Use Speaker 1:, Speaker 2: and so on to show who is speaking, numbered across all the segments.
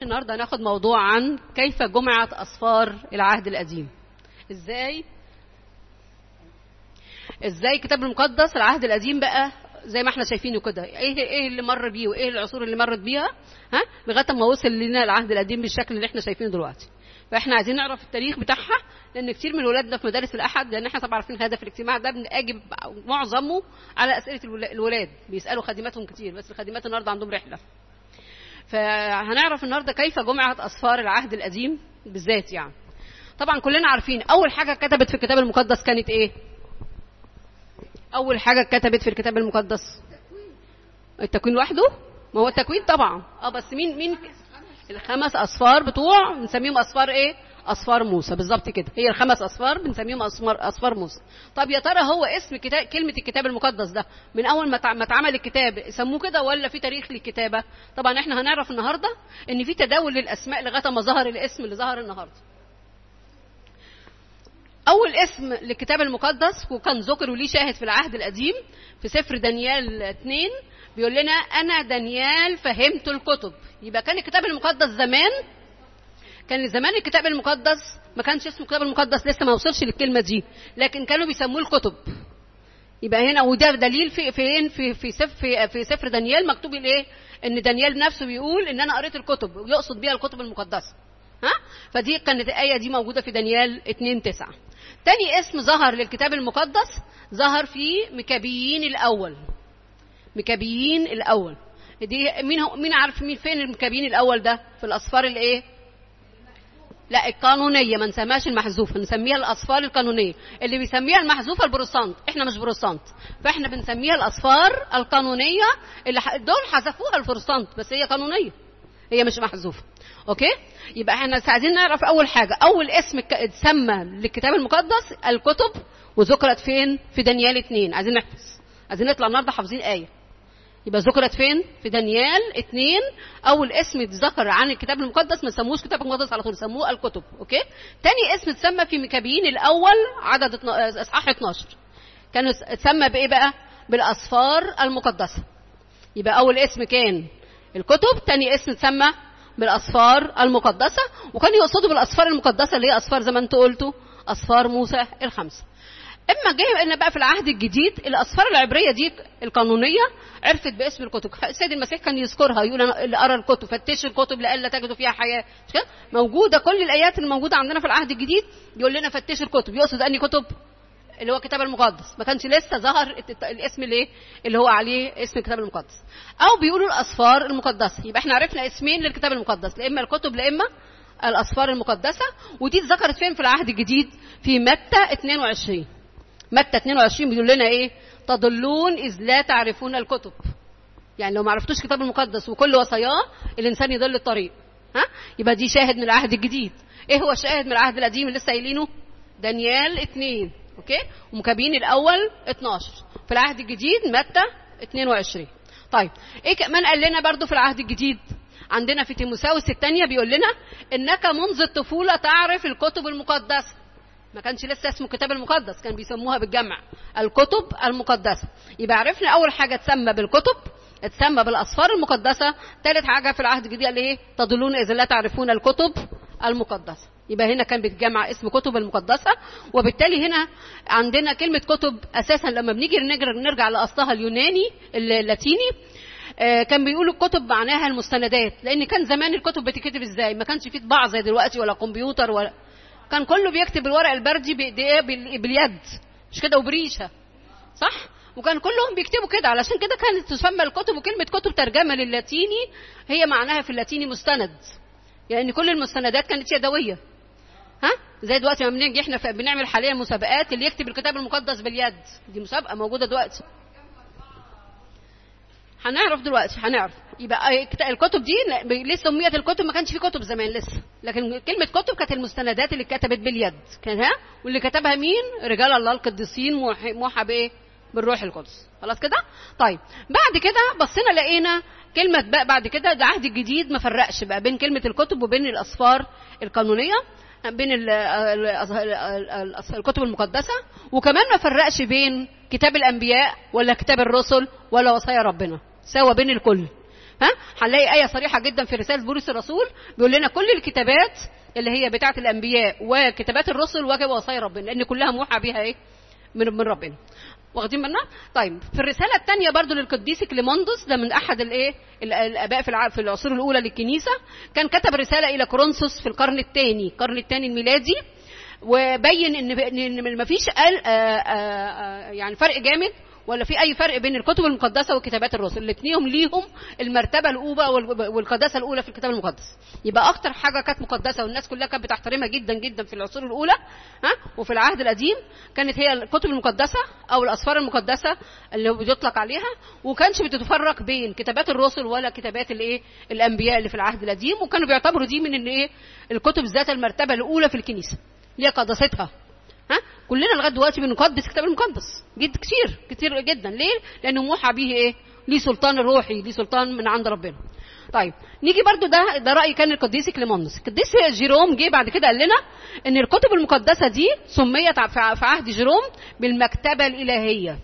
Speaker 1: النهارده هناخد موضوع عن كيف جمعت أسفار العهد القديم. ازاي الكتاب المقدس العهد القديم بقى زي ما احنا شايفينه كده، ايه اللي مر بيه وايه العصور اللي مرت بيها لغايه ما وصل لنا العهد القديم بالشكل اللي احنا شايفينه دلوقتي. فاحنا عايزين نعرف التاريخ بتاعها، لان كتير من ولادنا في مدارس الاحد، لان احنا طبعا عارفين هدف الاجتماع ده بنجاوب معظمه على اسئله الولاد، بيسالوا خادماتهم كتير، بس الخادمات النهارده عندهم رحله. فهنعرف النهارده كيف جمعت اسفار العهد القديم بالذات. يعني طبعا كلنا عارفين اول حاجه كتبت في الكتاب المقدس كانت ايه؟ اول حاجه كتبت في الكتاب المقدس التكوين لوحده. ما هو التكوين طبعا بس مين الخمس اصفار بتوع بنسميهم اصفار ايه؟ اصفار موسى. بالظبط كده، هي الخمس اصفار بنسميهم اصفار موسى. طب يا ترى هو اسم كلمه الكتاب المقدس ده من اول ما اتعمل الكتاب سموه كده ولا في تاريخ للكتابه؟ طبعا احنا هنعرف النهارده ان في تداول للاسماء لغايه ما ظهر الاسم اللي ظهر النهارده. اول اسم للكتاب المقدس وكان ذكر وليه شاهد في العهد القديم في سفر دانيال 2 بيقول لنا انا دانيال فهمت الكتب. يبقى كان الكتاب المقدس زمان الكتاب المقدس ما كانش اسمه الكتاب المقدس، لسه ما وصلش للكلمه دي، لكن كانوا بيسموه الكتب. يبقى هنا وده دليل في سفر دانيال مكتوب الايه؟ ان دانيال نفسه بيقول ان انا قريت الكتب، ويقصد بيها الكتب المقدسه. فدي كانت الايه دي موجوده في دانيال 2:9. تاني اسم ظهر للكتاب المقدس ظهر في مكابيين الاول. دي مين عارف فين المكابيين الاول ده؟ في الاصفار الايه؟ لا القانونيه، ما نسميهاش المحذوفه، نسميها الاصفار القانونيه. اللي بيسميها المحذوفه البروتستانت، احنا مش بروتستانت، فاحنا بنسميها الاصفار القانونيه اللي دول حذفوها البروتستانت، بس هي قانونيه، هي مش محذوفه. اوكي، يبقى احنا عايزين نعرف اول حاجه، اول اسم اتسمى للكتاب المقدس الكتب، وذكرت فين؟ في دانيال 2. عايزين نحفظ، عايزين نطلع النهارده حافظين ايه. يبقى ذكرت فين؟ في دانيال 2. اول اسم اتذكر عن الكتاب المقدس ما سموش كتاب المقدس على طول، سموه الكتب. اوكي، تاني اسم اتسمى في مكابيين الاول عدد اصحاح 12، كان اتسمى بايه بقى؟ بالاصفار المقدسه. يبقى اول اسم كان الكتب، تاني اسم اتسمى بالاصفار المقدسه، وكان يقصدوا بالاصفار المقدسه اللي هي اصفار زي ما انتوا قلتوا اصفار موسى الخمسه. اما جه ان بقى في العهد الجديد الاصفار العبريه دي القانونيه عرفت باسم الكتب. السيد المسيح كان يذكرها، يقول انا اللي ارى الكتب فتشوا الكتب لئلا تجدوا فيها حياه. مش كده؟ موجوده كل الايات اللي موجوده عندنا في العهد الجديد يقول لنا فتشوا الكتب. يقصد اني كتب اللي هو الكتاب المقدس، ما كانش لسه ظهر الاسم اللي هو عليه اسم الكتاب المقدس، او بيقولوا الاصفار المقدسه. يبقى احنا عرفنا اسمين للكتاب المقدس، لا اما الكتب لا اما الاصفار المقدسه. ودي اتذكرت فين في العهد الجديد؟ في متى 22. متى 22 بيقول لنا ايه؟ تضلون اذ لا تعرفون الكتب. يعني لو ما عرفتوش الكتاب المقدس وكل وصاياه الانسان يضل الطريق. يبقى دي شاهد من العهد الجديد. ايه هو الشاهد من العهد القديم اللي لسه قايلينه؟ دانيال 2. اوكي، ومكابين الاول 12. في العهد الجديد متى 22. طيب ايه كمان قال لنا برضو في العهد الجديد؟ عندنا في تيموثاوس الثانيه بيقول لنا انك منذ الطفوله تعرف الكتب المقدسه. ما كانش لسه اسمه الكتاب المقدس، كان بيسموها بالجمع الكتب المقدسه. يبقى عرفنا اول حاجه تسمى بالكتب، تسمى بالاصفار المقدسه. ثالث حاجه في العهد الجديد اللي ايه؟ تضلون اذا لا تعرفون الكتب المقدسه. يبقى هنا كان بيتجمع اسم كتب المقدسه. وبالتالي هنا عندنا كلمه كتب اساسا لما بنيجي نرجع لاصلها اليوناني اللاتيني، كان بيقولوا الكتب معناها المستندات، لان كان زمان الكتب بتتكتب ازاي؟ ما كانش فيه طباعه زي دلوقتي ولا كمبيوتر ولا، كان كله بيكتب الورق البردي بايديه باليد، مش كده؟ وبريشه، صح؟ وكان كلهم بيكتبوا كده، علشان كده كانت تسمى الكتب. وكلمه كتب ترجمه للاتيني هي معناها في اللاتيني مستند، يعني كل المستندات كانت يدويه. زي دلوقتي ما بنيجي احنا بنعمل حاليا مسابقات اللي يكتب الكتاب المقدس باليد، دي مسابقه موجوده دلوقتي، هنعرف دلوقتي. يبقى الكتب دي ليه سميت الكتب؟ ما كانش في كتب زمان لسه، لكن كلمه كتب كانت المستندات اللي اتكتبت باليد، كان واللي كتبها مين؟ رجال الله القديسين موحى بايه؟ بالروح القدس. خلاص كده؟ طيب بعد كده بصينا لقينا كلمه بقى بعد كده العهد الجديد ما فرقش بقى بين كلمه الكتب وبين الاصفار القانونيه، بين الكتب المقدسه، وكمان ما فرقش بين كتاب الانبياء ولا كتاب الرسل ولا وصايا ربنا، سوا بين الكل. ها هنلاقي آية صريحة جدا في رسالة بولس الرسول بيقول لنا كل الكتابات اللي هي بتاعة الأنبياء وكتابات الرسل ووصايا ربنا، لأن كلها موحى بيها إيه؟ من ربنا. واخدين بالنا؟ طيب في الرسالة الثانية برضو للقديس كليموندوس، ده من أحد الآباء في العصور الأولى للكنيسة، كان كتب رسالة إلى كورنثوس في القرن الثاني الميلادي، وبين إن ما فيش يعني فرق جامد ولا في اي فرق بين الكتب المقدسه وكتابات الرسل، الاثنين ليهم المرتبه الاولى والقداسه الاولى في الكتاب المقدس. يبقى اكتر حاجه كانت مقدسه والناس كلها كانت بتحترمها جدا جدا في العصور الاولى وفي العهد القديم كانت هي الكتب المقدسه او الاسفار المقدسه اللي بيطلق عليها، وكانش بتتفرق بين كتابات الرسل ولا كتابات الانبياء اللي في العهد القديم، وكانوا بيعتبروا دي من الكتب ذات المرتبه الاولى في الكنيسه ليها قداستها. كلنا لغايه دلوقتي بنقدس الكتاب المقدس كتير جدا. ليه؟ لانه موحى به ليه سلطان روحي، ليه سلطان من عند ربنا. طيب نيجي برضو ده راي كان القديس كليموندوس. القديس جيروم جه بعد كده قال لنا ان الكتب المقدسه دي سميت في عهد جيروم بالمكتبه الالهيه.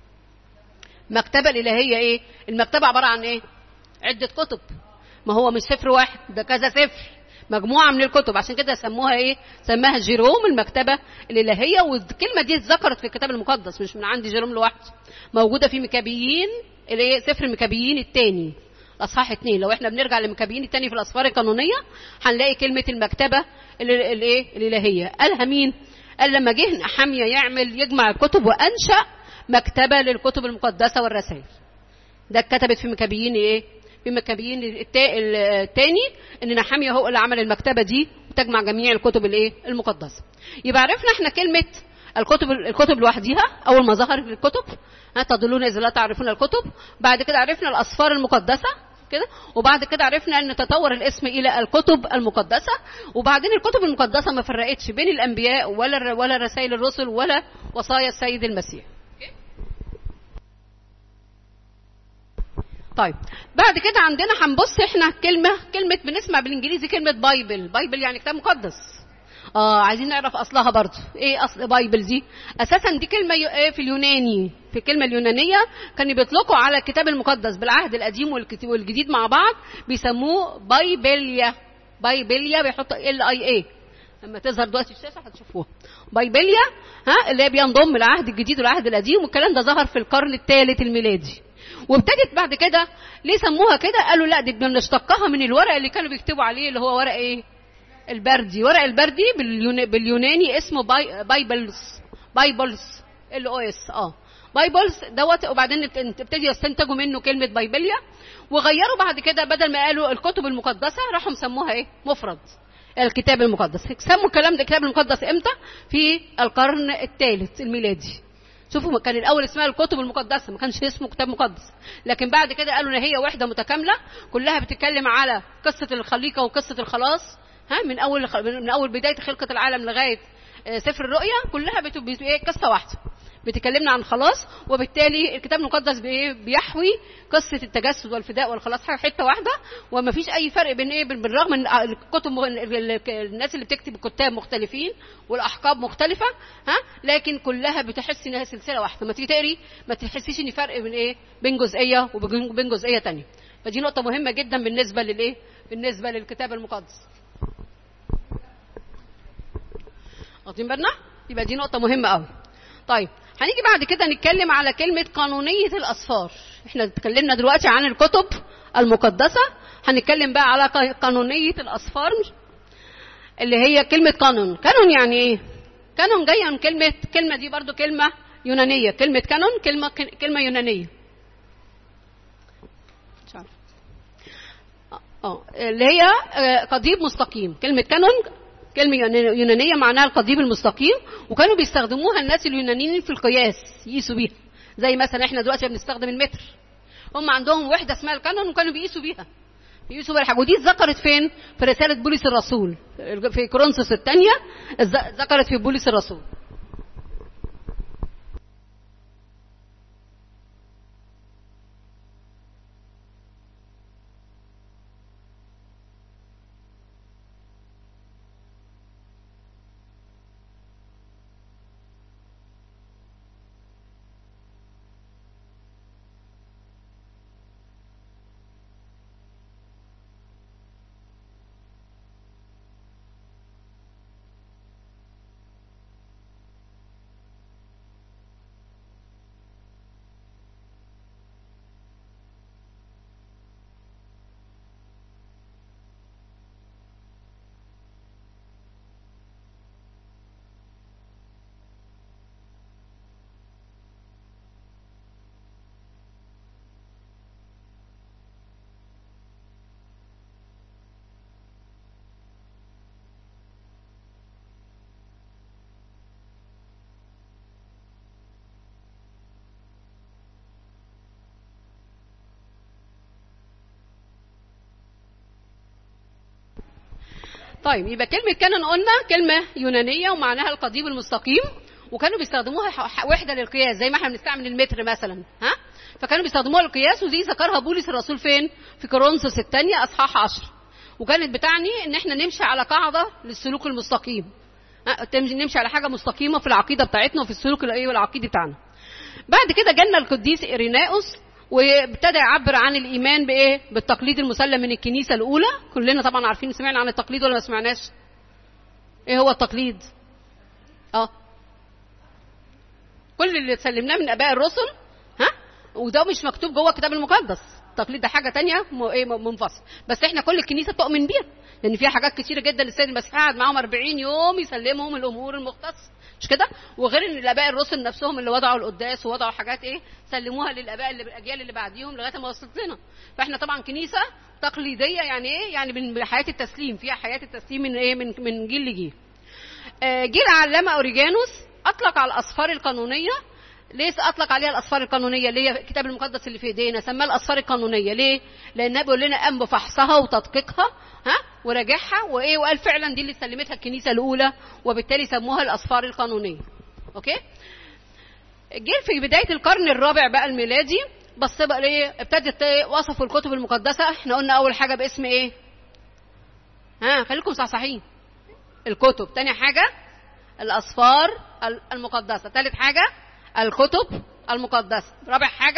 Speaker 1: المكتبه الالهيه ايه؟ المكتبه عباره عن ايه؟ عده كتب، ما هو مش سفر واحد، ده كذا سفر، مجموعه من الكتب، عشان كده سموها سماها جيروم المكتبه الالهيه. والكلمه دي اتذكرت في الكتاب المقدس مش من عند جيروم لوحده، موجوده في مكابيين سفر مكابيين الثاني الاصحاح 2. لو احنا بنرجع لمكابيين الثاني في الاسفار القانونيه هنلاقي كلمه المكتبه الالهيه. قالها مين؟ قال لما جه نحميا يجمع الكتب وانشا مكتبه للكتب المقدسه والرسائل. ده اتكتبت في مكابيين في مكابيين الثاني، ان نحميا هو اللي عمل المكتبه دي وتجمع جميع الكتب المقدسه. يبقى عرفنا احنا كلمه الكتب لوحديها اول ما ظهرت الكتب، تضلون اذا لا تعرفون الكتب. بعد كده عرفنا الاسفار المقدسه كده، وبعد كده عرفنا ان تطور الاسم الى الكتب المقدسه. وبعدين الكتب المقدسه ما فرقتش بين الانبياء ولا رسائل الرسل ولا وصايا السيد المسيح. طيب بعد كده عندنا هنبص احنا كلمه بنسمع بالانجليزي كلمه بايبل يعني كتاب مقدس. عايزين نعرف اصلها برضه. ايه اصل بايبل دي؟ اساسا دي كلمه في اليوناني، في الكلمه اليونانيه كانوا بيطلقوا على الكتاب المقدس بالعهد القديم والجديد مع بعض بيسموه بايبليا بيحطوا LIA. لما تظهر دلوقتي الشاشه هتشوفوها بايبليا اللي هي بينضم العهد الجديد والعهد القديم، والكلام ده ظهر في القرن الثالث الميلادي. وابتدت بعد كده ليه سموها كده؟ قالوا لا دي بنشتقها من الورق اللي كانوا بيكتبوا عليه اللي هو ورق البردي. ورق البردي باليوناني اسمه بايبلز LOS بايبلز دوت. وبعدين ابتدوا يستنتجوا منه كلمه بايبليا، وغيروا بعد كده بدل ما قالوا الكتب المقدسه راحوا مسموها مفرد الكتاب المقدس. سموا الكلام ده الكتاب المقدس امتى؟ في القرن الثالث الميلادي. شوفوا كان الاول اسمها الكتب المقدسه، ما كانش اسمه كتاب مقدس، لكن بعد كده قالوا ان هي وحده متكامله كلها بتتكلم على قصه الخليقه وقصه الخلاص، من اول بدايه خلقه العالم لغايه سفر الرؤيا، كلها قصه واحده بتكلمنا عن خلاص. وبالتالي الكتاب المقدس بيحوي قصه التجسد والفداء والخلاص حته واحده، وما فيش اي فرق بين بالرغم ان الكتب الناس اللي بتكتب الكتاب مختلفين والاحقاب مختلفه لكن كلها بتحس انها سلسله واحده. ما تيجي تقري ما تحسيش ان فرق بين جزئيه وبين جزئيه ثانيه. فدي نقطه مهمه جدا بالنسبه للكتاب المقدس. واخدين بالنا؟ يبقى دي نقطه مهمه قوي. طيب هنيجي بعد كده نتكلم على كلمة قانونية الأسفار. احنا اتكلمنا دلوقتي عن الكتب المقدسة، هنتكلم بقى على قانونية الأسفار اللي هي كلمة قانون. قانون يعني ايه؟ قانون جاية من كلمة دي برضو كلمة يونانية. كلمة قانون كلمة يونانية. مش عارف. اللي هي قضيب مستقيم. كلمة قانون كلمة يونانية معناها القضيب المستقيم، وكانوا بيستخدموها الناس اليونانيين في القياس يقيسوا بيها. زي مثلا احنا دلوقتي بنستخدم المتر، هم عندهم وحدة اسمها القانون وكانوا بيقيسوا بيها بالحاجة. ودي اتذكرت فين؟ في رسالة بولس الرسول في كورنثوس الثانية، ذكرت في بولس الرسول. طيب يبقى كلمة كانون قلنا كلمة يونانية ومعناها القضيب المستقيم، وكانوا بيستخدموها وحدة للقياس زي ما احنا بنستعمل المتر مثلا، ها؟ فكانوا بيستخدموها للقياس، ودي ذكرها بولس الرسول فين؟ في كورنثوس الثانية اصحاح 10. وكانت بتعني ان احنا نمشي على قاعدة للسلوك المستقيم، نمشي على حاجة مستقيمة في العقيدة بتاعتنا وفي السلوك العقيدي بتاعنا. بعد كده جالنا القديس إيريناؤوس، وابتدى يعبر عن الايمان بايه؟ بالتقليد المسلم من الكنيسه الاولى. كلنا طبعا عارفين، سمعنا عن التقليد ولا ما سمعناش؟ ايه هو التقليد؟ كل اللي سلمناه من اباء الرسل، ها؟ وده مش مكتوب جوه الكتاب المقدس. التقليد ده حاجه تانية منفصل، بس احنا كل الكنيسه تؤمن بيها، لان فيها حاجات كتيره جدا السيد المسيح قعد معاهم 40 يوم يسلمهم الامور المختصه، مش كده؟ وغير ان الاباء الرسل نفسهم اللي وضعوا القداس ووضعوا حاجات سلموها للاباء اللي بالاجيال اللي بعديهم لغايه ما وصلت لنا. فاحنا طبعا كنيسه تقليديه، يعني ايه؟ يعني من حياه التسليم، فيها حياه التسليم من ايه؟ من جيل لجيل. جيل العلامه اوريجانوس اطلق على الاصفار القانونيه. ليه اطلق عليها الاصفار القانونيه؟ اللي هي الكتاب المقدس اللي في ايدينا، سماها الاصفار القانونيه. ليه؟ لانها بيقول لنا قام بفحصها وتدقيقها، ها، وراجعها وقال فعلا دي اللي سلمتها الكنيسه الاولى، وبالتالي سموها الاصفار القانونيه. اوكي. جه في بدايه القرن الرابع بقى الميلادي، بس بقى ايه؟ ابتدت وصفوا الكتب المقدسه. احنا قلنا اول حاجه باسم ايه؟ خليكم صحصحين. الكتب. تاني حاجه الاصفار المقدسه. ثالث حاجه الكتب المقدسه. رابع حاجه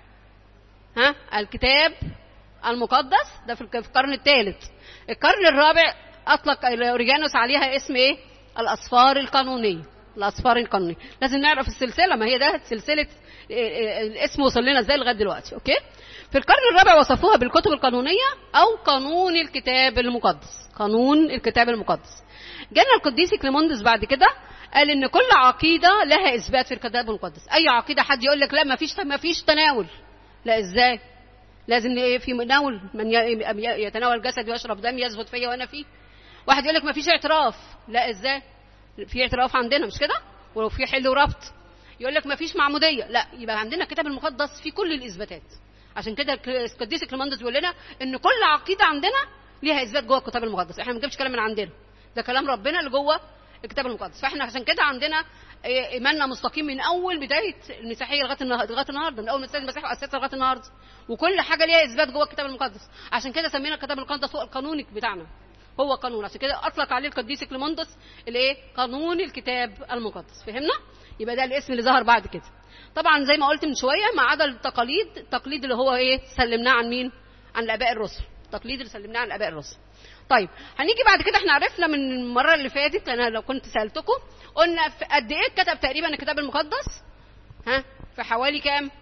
Speaker 1: الكتاب المقدس. ده في القرن الثالث. القرن الرابع اطلق اوريجانوس عليها اسم ايه؟ الاصفار القانونيه. الاصفار القانونيه. لازم نعرف السلسله، ما هي ده سلسله الاسم وصل لنا ازاي لغايه دلوقتي. اوكي. في القرن الرابع وصفوها بالكتب القانونيه او قانون الكتاب المقدس. قانون الكتاب المقدس. جانا القديس كليموندس بعد كده قال ان كل عقيده لها اثبات في الكتاب المقدس. اي عقيده حد يقول لك لا ما فيش تناول، لا ازاي؟ لازم ايه؟ في مناول. من يتناول جسدي ويشرب دمي يثبت فيا وانا فيه. واحد يقول لك ما فيش اعتراف، لا ازاي؟ في اعتراف عندنا، مش كده؟ ولو في حل وربط. يقول لك ما فيش معموديه، لا، يبقى عندنا الكتاب المقدس في كل الاثباتات. عشان كده القديس كليموندس بيقول لنا ان كل عقيده عندنا ليها اثبات جوه الكتاب المقدس. احنا ما بنجيبش كلام من عندنا، ده كلام ربنا اللي جوه الكتاب المقدس. فاحنا عشان كده عندنا ايماننا مستقيم من اول بدايه المسيحيه لغايه النهارده، من اول ما السيد المسيح اسسها لغايه النهارده، وكل حاجه ليها اثبات جوه الكتاب المقدس. عشان كده سمينا الكتاب المقدس هو القانون بتاعنا، هو قانون. عشان كده اطلق عليه القديس كليموندس الايه؟ قانون الكتاب المقدس. فهمنا؟ يبقى ده الاسم اللي ظهر بعد كده. طبعا زي ما قلت من شويه، ما عدا التقليد اللي هو ايه؟ سلمناه عن مين؟ عن الاباء الرسل. التقليد اللي سلمناه عن الاباء الرسل. طيب هنيجي بعد كده، احنا عرفنا من المره اللي فاتت، انا لو كنت سالتكم قلنا في قد ايه اتكتب تقريبا الكتاب المقدس؟ في حوالي كام؟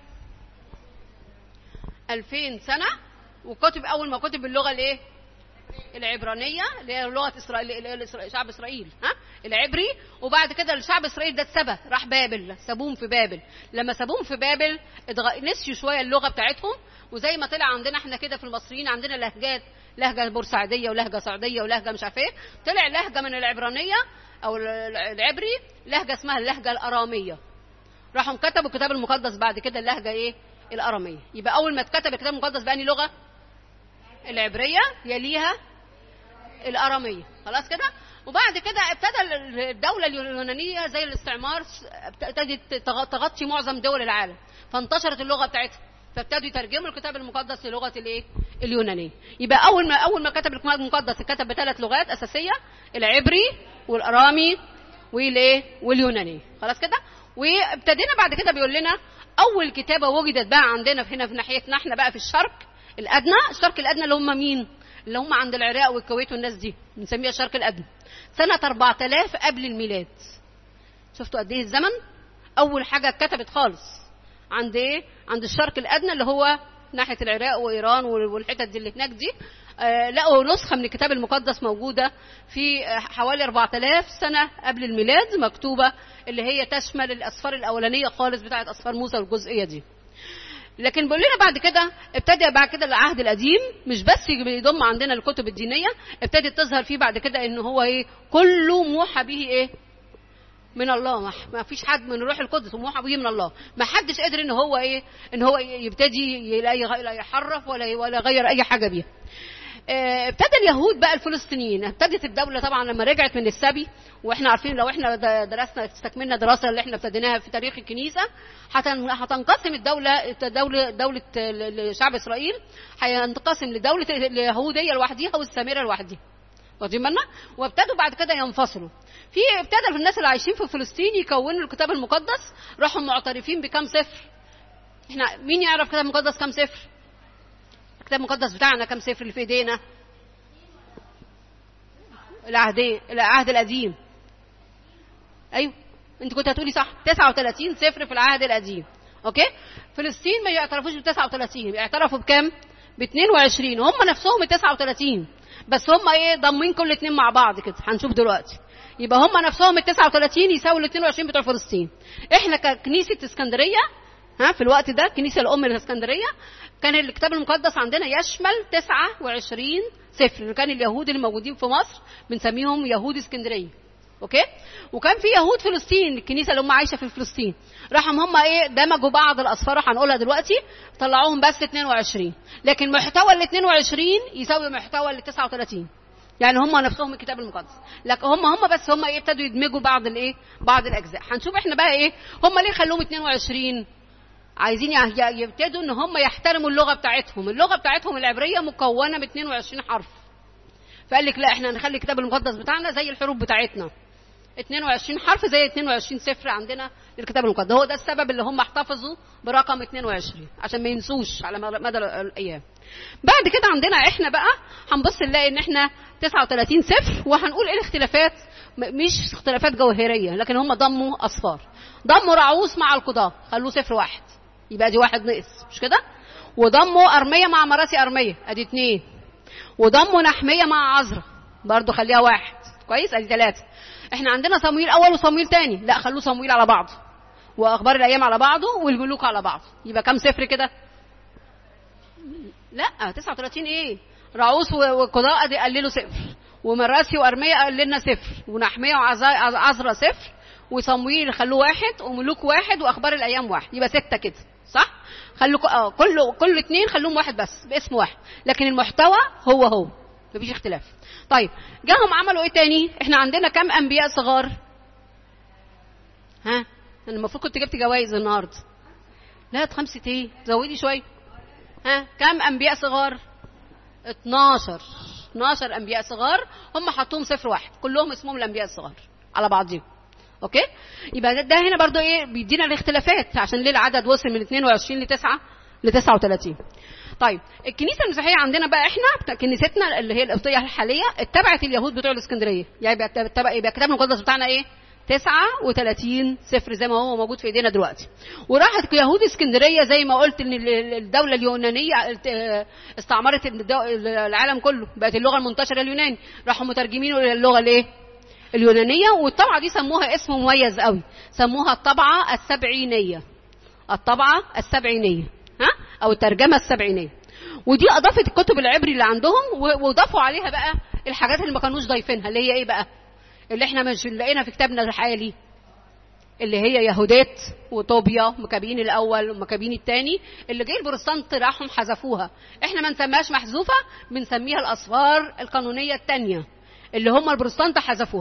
Speaker 1: 2000 سنه. وكتب اول ما كتب باللغه الايه؟ العبرانيه، اللي هي لغه اسرائيل، شعب اسرائيل، العبري. وبعد كده الشعب اسرائيل ده اتسبى، راح بابل، سابوهم في بابل. لما سابوهم في بابل نسيوا شويه اللغه بتاعتهم، وزي ما طلع عندنا احنا كده في المصريين عندنا لهجات، لهجه بورسعيديه ولهجه صعيديه ولهجه مش عارف ايه، طلع لهجه من العبرانيه او العبري، لهجه اسمها اللهجه الاراميه. راحوا كتبوا الكتاب المقدس بعد كده اللهجه ايه؟ الاراميه. يبقى اول ما اتكتب الكتاب المقدس بأني لغه؟ العبريه، يليها الاراميه. خلاص كده. وبعد كده ابتدى الدوله اليونانيه زي الاستعمار ابتدت تغطي معظم دول العالم، فانتشرت اللغه بتاعتها، فابتدوا يترجموا الكتاب المقدس للغه الايه؟ اليونانيه. يبقى اول ما كتب الكتاب المقدس كتب ب3 لغات اساسيه، العبري والارامي والايه؟ واليوناني. خلاص كده. وابتدينا بعد كده بيقول لنا اول كتابه وجدت بقى عندنا هنا في ناحيتنا احنا بقى في الشرق الادنى. الشرق الادنى اللي هم مين؟ اللي هم عند العراق والكويت والناس دي، بنسميها الشرق الادنى. سنه 4000 قبل الميلاد. شفتوا قد ايه الزمن؟ اول حاجه اتكتبت خالص عند ايه؟ عند الشرق الادنى اللي هو ناحيه العراق وايران والحتت دي اللي هناك دي. لقوا نسخه من الكتاب المقدس موجوده في حوالي 4000 سنه قبل الميلاد، مكتوبه، اللي هي تشمل الاسفار الاولانيه خالص بتاعه اسفار موسى والجزئيه دي. لكن بيقول لنا بعد كده ابتدى بعد كده العهد القديم مش بس بيضم عندنا الكتب الدينيه، ابتدت تظهر فيه بعد كده ان هو ايه؟ كله موحى به ايه؟ من الله. ما فيش حد من الروح القدس وموحى به من الله. ما حدش قادر ان هو ايه؟ ان هو يبتدي يحرف ولا يغير اي حاجه بيها. ابتدى اليهود بقى الفلسطينيين، ابتدت الدوله طبعا لما رجعت من السبي، واحنا عارفين لو احنا درسنا استكملنا دراسه اللي احنا ابتديناها في تاريخ الكنيسه، هتنقسم دوله شعب اسرائيل، هينقسم لدوله اليهوديه لوحديها والسامره لوحديها، واخدين بالنا؟ وابتدوا بعد كده ينفصلوا. ابتدى الناس اللي عايشين في فلسطين يكونوا الكتاب المقدس، راحوا معترفين بكم سفر. احنا مين يعرف الكتاب المقدس كم سفر؟ الكتاب المقدس بتاعنا كم سفر اللي في ايدينا؟ العهد القديم. ايوه انت كنت هتقولي صح، 39 سفر في العهد القديم. اوكي، فلسطين ما يعترفوش ب 39، يعترفوا بكام؟ ب 22. هم نفسهم ال 39، بس هم ايه ضامين كل اتنين مع بعض كده، هنشوف دلوقتي. يبقى هم نفسهم ال 39 يساوي ال 22 بتوع فلسطين. احنا ككنيسه اسكندريه في الوقت ده، الكنيسه الام الاسكندريه، كان الكتاب المقدس عندنا يشمل 29 سفر، اللي كان اليهود اللي موجودين في مصر بنسميهم يهود اسكندريه. اوكي، وكان في يهود فلسطين، الكنيسه اللي هم عايشه في فلسطين، راحوا هم ايه دمجوا بعض الاسفار هنقولها دلوقتي، طلعوهم بس 22، لكن محتوى ال 22 يساوي محتوى ال 39، يعني هم نفسهم الكتاب المقدس، لكن هم بس هم ايه ابتدوا يدمجوا بعض الاجزاء. هنشوف احنا بقى ايه هم ليه خلوهم 22. عايزين يبتدوا ان هم يحترموا اللغه بتاعتهم. اللغه بتاعتهم العبريه مكونه من 22 حرف، فقال لك لا احنا هنخلي الكتاب المقدس بتاعنا زي الحروف بتاعتنا 22 حرف، زي 22 سفر عندنا للكتاب المقدس. هو ده السبب اللي هم احتفظوا برقم 22 عشان ما ينسوش على مدى الايام. بعد كده عندنا احنا بقى هنبص نلاقي ان احنا 39 سفر، وهنقول ايه الاختلافات. مش اختلافات جوهريه، لكن هم ضموا اصفار، ضموا رعوس مع القضاه خلوه سفر واحد، يبقى دي واحد نقص، مش كده؟ وضموا ارميه مع مراسي ارميه، ادي 2. وضموا نحميه مع عذرا، برضو خليها واحد، كويس، ادي 3. احنا عندنا صمويل اول وصمويل تاني، لا خلوه صمويل على بعضه، واخبار الايام على بعضه، والملوك على بعضه، يبقى كم سفر كده؟ لا 39 ايه؟ رعوس وقضاء ادي قللوا سفر، ومراسي وارميه قللنا سفر، ونحميه وعذرا سفر، وصمويل خلوه واحد، وملوك واحد، واخبار الايام واحد، يبقى 6 كده، صح؟ خلوا كل 2 خلوهم واحد بس باسم واحد، لكن المحتوى هو مفيش اختلاف. طيب جاهم عملوا ايه تاني؟ احنا عندنا كم انبياء صغار؟ انا المفروض كنت جبت جوائز النهارده. لا 5 ايه، زودي شويه. كم انبياء صغار؟ 12 انبياء صغار، هم حطوهم سفر واحد، كلهم اسمهم الانبياء الصغار على بعضهم. اوكي، يبقى ده هنا برضو ايه بيدينا الاختلافات، عشان ليه العدد وصل من 22 ل 39. طيب الكنيسه المسيحيه عندنا بقى، احنا كنيستنا اللي هي القبطيه الحاليه اتبعت اليهود بتوع الاسكندريه، يعني يبقى الكتاب المقدس بتاعنا ايه 39 سفر زي ما هو موجود في ايدينا دلوقتي. وراحت يهود اسكندريه زي ما قلت ان الدوله اليونانيه استعمرت العالم كله، بقت اللغه المنتشره اليوناني، راحوا مترجمينه الى اللغه الايه اليونانيه. والطبعه دي سموها اسم مميز قوي، سموها الطبعه السبعينيه، الطبعه السبعينيه او الترجمه السبعينيه. ودي اضافت الكتب العبري اللي عندهم، وضافوا عليها بقى الحاجات اللي ما كانوش ضايفينها، اللي هي ايه بقى اللي احنا مش لقينا في كتابنا الحالي، اللي هي يهودات وطوبيا، مكابين الاول ومكابين الثاني، اللي جاي البروتستانت راحوا حذفوها. احنا ما نسميهاش محذوفه، بنسميها الاسفار القانونيه الثانيه اللي هم البروتستانت حذفوها،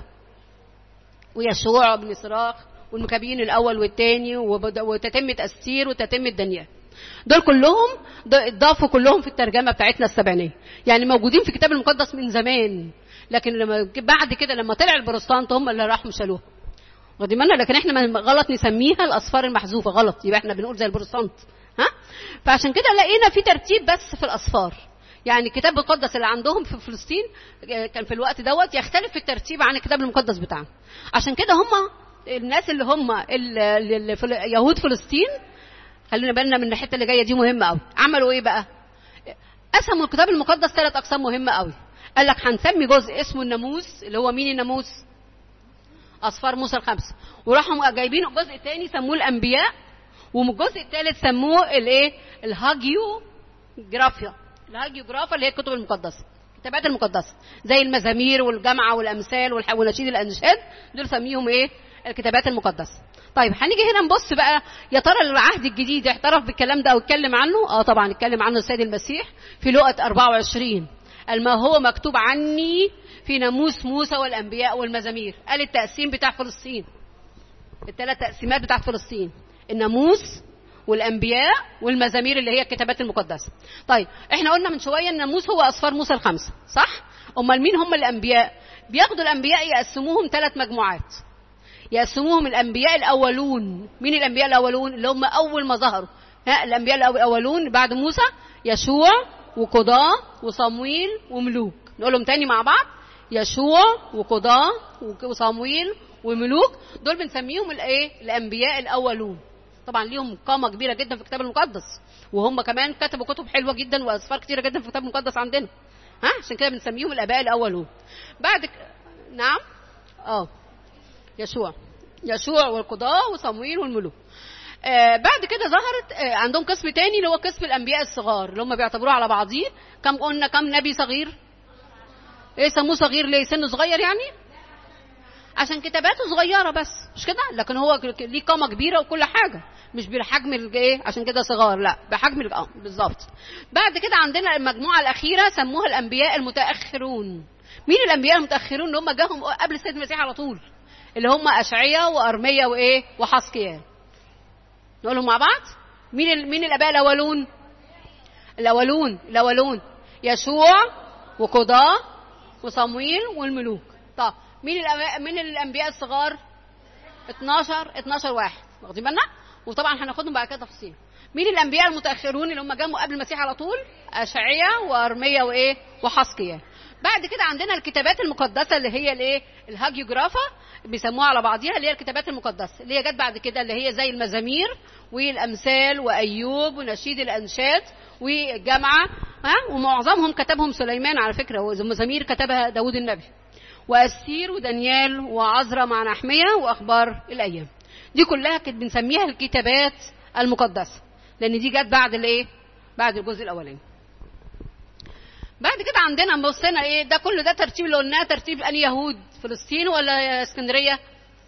Speaker 1: ويشوع بن صراخ والمكابين الاول والثاني وتتمه استير وتتمه دانيال، دول كلهم اتضافوا كلهم في الترجمه بتاعتنا السبعينيه، يعني موجودين في الكتاب المقدس من زمان، لكن لما بعد كده لما طلع البروتستانت هم اللي راحوا شالوها، واخدين بالنا؟ لكن احنا غلط نسميها الاسفار المحذوفه، غلط، يبقى احنا بنقول زي البروتستانت. فعشان كده لقينا في ترتيب بس في الاسفار، يعني الكتاب المقدس اللي عندهم في فلسطين كان في الوقت دوت يختلف في الترتيب عن الكتاب المقدس بتاعنا. عشان كده هم الناس اللي هم يهود فلسطين، خلينا بالنا من الحته اللي جايه دي مهمه قوي، عملوا ايه بقى؟ قسموا الكتاب المقدس 3 اقسام مهمه قوي. قال لك هنسمي جزء اسمه الناموس، اللي هو مين الناموس؟ أسفار موسى ال5، وراحوا جايبين الجزء الثاني سموه الأنبياء، ومن الجزء الثالث سموه الايه؟ الهاجيوغرافيا، الهاجيوغرافيا اللي هي الكتب المقدسة، الكتابات المقدسة زي المزامير والجامعة والأمثال ونشيد الأنشاد، دول سميهم ايه؟ الكتابات المقدسة. طيب هنيجي هنا نبص بقى، يا ترى العهد الجديد اعترف بالكلام ده او اتكلم عنه؟ طبعا اتكلم عنه السيد المسيح في لقا 24، قال ما هو مكتوب عني في ناموس موسى والانبياء والمزامير. قال التقسيم بتاع فلسطين، الثلاث تقسيمات بتاعت فلسطين، الناموس والانبياء والمزامير اللي هي الكتابات المقدسه. طيب احنا قلنا من شويه الناموس هو اسفار موسى الخمسه، صح؟ امال مين هم الانبياء؟ بياخدوا الانبياء يقسموهم 3 مجموعات، يقسموهم الانبياء الاولون. مين الانبياء الاولون؟ اللي هم اول ما ظهروا، الانبياء الاولون بعد موسى، يشوع وقضاة وصمويل وملوك. نقولهم تاني مع بعض: يشوع وقضاة وصمويل وملوك. دول بنسميهم الايه؟ الانبياء الاولون. طبعا ليهم قامه كبيره جدا في الكتاب المقدس، وهم كمان كتبوا كتب حلوه جدا واسفار كتيره جدا في الكتاب المقدس عندنا، عشان كده بنسميهم الاباء الاولون. نعم يشوع والقضاة وصمويل والملوك. بعد كده ظهرت عندهم قسم تاني اللي هو قسم الانبياء الصغار، اللي هم بيعتبروه على بعضيه. قلنا كم نبي صغير؟ ايه سموه صغير ليه؟ سنه صغير يعني عشان كتاباته صغيره بس، مش كده؟ لكن هو ليه قامه كبيره وكل حاجه، مش بحجم الايه عشان كده صغار، لا بحجم بالظبط. بعد كده عندنا المجموعه الاخيره سموها الانبياء المتاخرون. مين الانبياء المتاخرون؟ اللي هم جاهم قبل السيد المسيح على طول، اللي هم اشعياء وارميا وايه وحسقيال. نقولهم مع بعض: مين الاباء الاولون؟ الاولون يشوع وقضاة وصمويل والملوك. طب مين الانبياء الصغار؟ 12 واحد، واخدين بالنا؟ وطبعا هناخدهم بعد كده تفصيل. مين الانبياء المتاخرون اللي هم جاءوا قبل المسيح على طول؟ اشعياء وارميا وايه وحسقيال. بعد كده عندنا الكتابات المقدسه اللي هي الايه؟ الهاجيوجرافا بيسموها على بعضيها، اللي هي الكتابات المقدسه اللي هي جت بعد كده، اللي هي زي المزامير والامثال وايوب ونشيد الانشاد والجامعه، ومعظمهم كتبهم سليمان على فكره، والمزامير كتبها داود النبي، واستير ودانيال وعزرا مع نحمية واخبار الايام. دي كلها كانت بنسميها الكتابات المقدسه، لان دي جت بعد الايه؟ بعد الجزء الاولاني. بعد كده عندنا بصينا ايه ده كله؟ ده ترتيب اللي قلناه، ترتيب انهي يهود؟ فلسطين ولا اسكندريه؟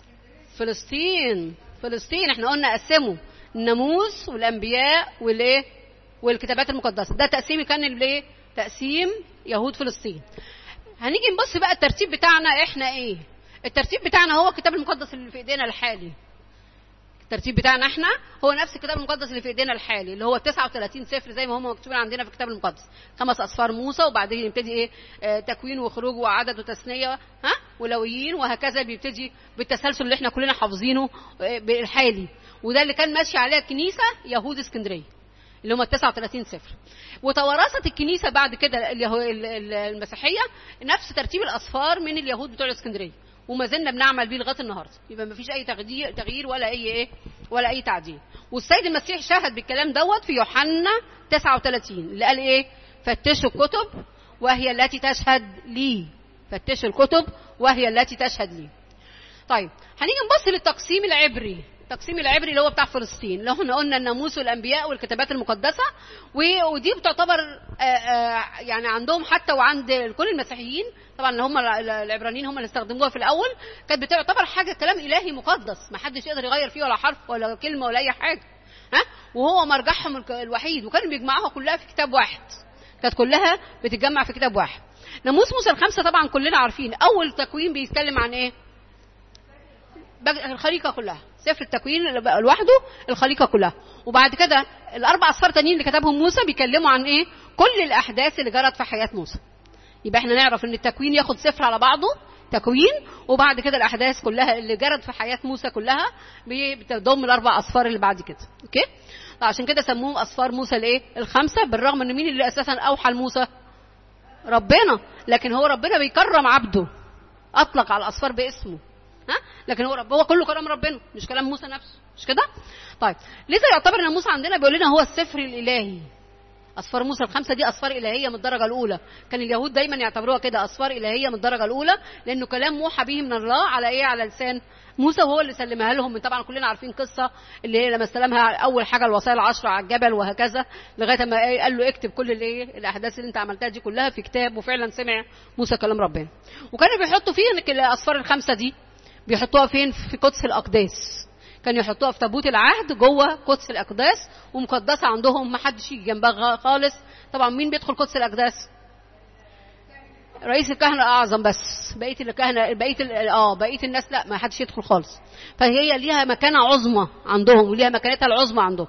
Speaker 1: فلسطين. احنا قلنا قسموا الناموس والانبياء والايه والكتابات المقدسه. ده تقسيم كان الايه؟ تقسيم يهود فلسطين. هنيجي نبص بقى الترتيب بتاعنا احنا ايه. الترتيب بتاعنا هو الكتاب المقدس اللي في ايدينا الحالي. الترتيب بتاعنا احنا هو نفس الكتاب المقدس اللي في ايدينا الحالي، اللي هو 39 سفر زي ما هم مكتوبين عندنا في الكتاب المقدس. 5 اسفار موسى، وبعدين يبتدي ايه؟ تكوين وخروج وعدد وتثنيه ولويين، وهكذا بيبتدي بالتسلسل اللي احنا كلنا حافظينه بالحالي. وده اللي كان ماشي عليه الكنيسه يهود اسكندريه، اللي هم 39 سفر. وتوارثت الكنيسه بعد كده المسيحيه نفس ترتيب الاسفار من اليهود بتوع الاسكندريه، وما زلنا بنعمل بيه لغايه النهارده. يبقى ما فيش اي تغيير ولا اي تعديل. والسيد المسيح شاهد بالكلام دوت في يوحنا 39 اللي قال ايه؟ فتشوا الكتب وهي التي تشهد لي. فتشوا الكتب وهي التي تشهد لي. طيب هنيجي نبص للتقسيم العبري. التقسيم العبري اللي هو بتاع فلسطين، اللي احنا قلنا الناموس والانبياء والكتابات المقدسه، ودي بتعتبر يعني عندهم حتى وعند كل المسيحيين طبعا، اللي هم العبرانيين هم اللي استخدموها في الاول، كانت بتعتبر حاجه كلام الهي مقدس، ما حدش يقدر يغير فيه ولا حرف ولا كلمه ولا اي حاجه، وهو مرجعهم الوحيد، وكانوا بيجمعوها كلها في كتاب واحد. كانت كلها بتتجمع في كتاب واحد. ناموس موسى الخمسه طبعا كلنا عارفين. اول تكوين بيتكلم عن ايه؟ الخليقه كلها. سفر التكوين لوحده الخليقه كلها. وبعد كده الاربع اصفار تانيين اللي كتبهم موسى بيكلموا عن ايه؟ كل الاحداث اللي جرت في حياه موسى. يبقى احنا نعرف ان التكوين ياخد سفر على بعضه تكوين، وبعد كده الاحداث كلها اللي جرت في حياه موسى كلها بتضم الاربع اصفار اللي بعد كده. اوكي؟ عشان كده سموهم اصفار موسى الايه؟ الخمسه، بالرغم ان مين اللي اساسا اوحى لموسى؟ ربنا. لكن هو ربنا بيكرم عبده، اطلق على الاصفار باسمه. لكن هو كله كلام ربنا، مش كلام موسى نفسه، مش كده؟ طيب لذا يعتبر ان موسى عندنا بيقول لنا هو السفر الالهي. اصفار موسى الخمسه دي اصفار الهيه من الدرجه الاولى. كان اليهود دايما يعتبروها كده اصفار الهيه من الدرجه الاولى، لانه كلام موحى به من الله على ايه؟ على لسان موسى، وهو اللي سلمها لهم. طبعا كلنا عارفين قصه اللي هي لما استلمها اول حاجه الوصايا العشره على الجبل، وهكذا لغايه ما قال له اكتب كل الاحداث اللي انت عملتها دي كلها في كتاب. وفعلا سمع موسى كلام ربنا. وكانوا بيحطوا فيه ان الاصفار الخمسه دي بيحطوها فين؟ في قدس الاقداس. كانوا يحطوها في تابوت العهد جوه قدس الاقداس، ومقدسه عندهم، ما حدش يجي جنبها خالص. طبعا مين بيدخل قدس الاقداس؟ رئيس الكهنه الاعظم بس، بقيه الناس لا، ما حدش يدخل خالص. فهي ليها مكانه عظمى عندهم وليها مكانتها العظمى عندهم.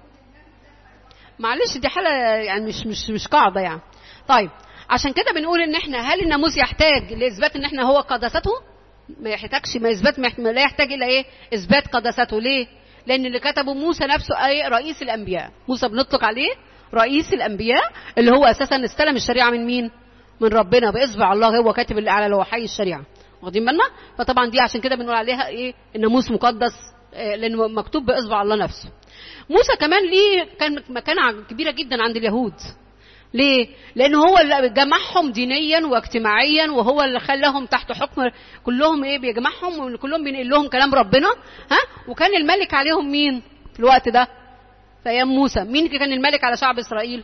Speaker 1: معلش دي حاله يعني مش قاعده يعني. طيب عشان كده بنقول ان احنا هل الناموس يحتاج لاثبات ان احنا هو قداسته؟ ما يحتاجش، لا يحتاج الى ايه؟ اثبات قداسته. ليه؟ لان اللي كتبه موسى نفسه اي رئيس الانبياء. موسى بنطلق عليه رئيس الانبياء، اللي هو اساسا استلم الشريعه من مين؟ من ربنا باصبع الله، هو كاتب اللي على لوحي الشريعه. واخدين بالنا؟ فطبعا دي عشان كده بنقول عليها ايه؟ الناموس مقدس، لانه مكتوب باصبع الله نفسه. موسى كمان ليه كان مكانه كبيره جدا عند اليهود. ليه؟ لانه هو اللي جمعهم دينيا واجتماعيا، وهو اللي خلاهم تحت حكم كلهم ايه؟ بيجمعهم وكلهم بينقل لهم كلام ربنا. وكان الملك عليهم مين في الوقت ده؟ في ايام موسى مين كان الملك على شعب اسرائيل؟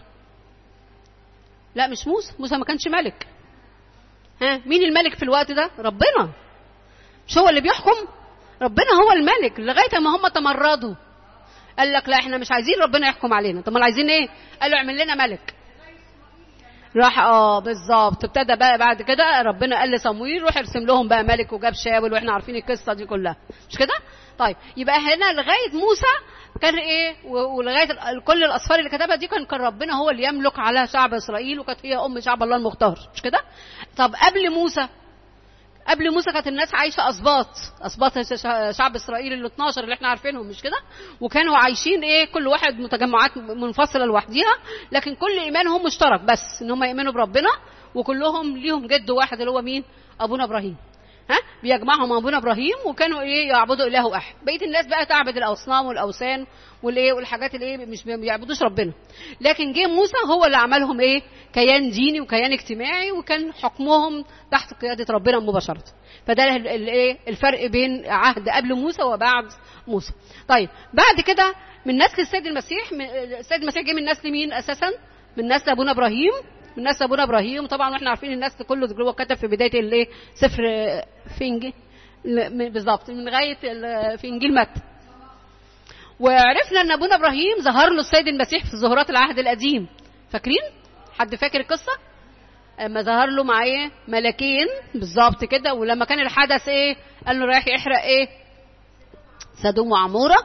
Speaker 1: لا مش موسى ما كانش ملك. مين الملك في الوقت ده؟ ربنا. مش هو اللي بيحكم؟ ربنا هو الملك لغايه ما هم تمردوا. قال لك لا احنا مش عايزين ربنا يحكم علينا. طب ما عايزين ايه؟ قالوا اعمل لنا ملك. راح بالظبط ابتدى بقى بعد كده ربنا قال لصمويل روح ارسم لهم بقى ملك، وجاب شاول، واحنا عارفين القصه دي كلها مش كده؟ طيب يبقى هنا لغايه موسى كان ايه؟ ولغايه كل الاسفار اللي كتبها دي كان ربنا هو اللي يملك على شعب اسرائيل، وكانت هي شعب الله المختار مش كده؟ طب قبل موسى كانت الناس عايشه اسباط شعب اسرائيل ال 12 اللي احنا عارفينهم مش كده؟ وكانوا عايشين ايه؟ كل واحد متجمعات منفصله لوحديها، لكن كل ايمانهم مشترك بس ان هم يؤمنوا بربنا، وكلهم ليهم جد واحد اللي هو مين؟ ابونا ابراهيم. بيجمعهم ابونا ابراهيم، وكانوا ايه؟ يعبدوا اله واحد. بقيه الناس بقى تعبد الاصنام والاوثان والايه والحاجات اللي ايه مش بيعبدوش ربنا. لكن جه موسى هو اللي عملهم ايه؟ كيان ديني وكيان اجتماعي، وكان حكمهم تحت قياده ربنا مباشره. فده الايه؟ الفرق بين عهد قبل موسى وبعد موسى. طيب بعد كده من نسل السيد المسيح، السيد المسيح جه من نسل مين اساسا؟ من نسل ابونا ابراهيم. طبعا واحنا عارفين النسل كله اللي هو كتب في بدايه الايه؟ سفر في انجيل بالظبط من غايه في انجيل متى. وعرفنا ان ابونا ابراهيم ظهر له السيد المسيح في ظهورات العهد القديم. فاكرين؟ حد فاكر القصه؟ اما ظهر له مع ايه؟ ملكين بالظبط كده. ولما كان الحدث ايه؟ قال له رايح يحرق ايه؟ سدوم وعموره.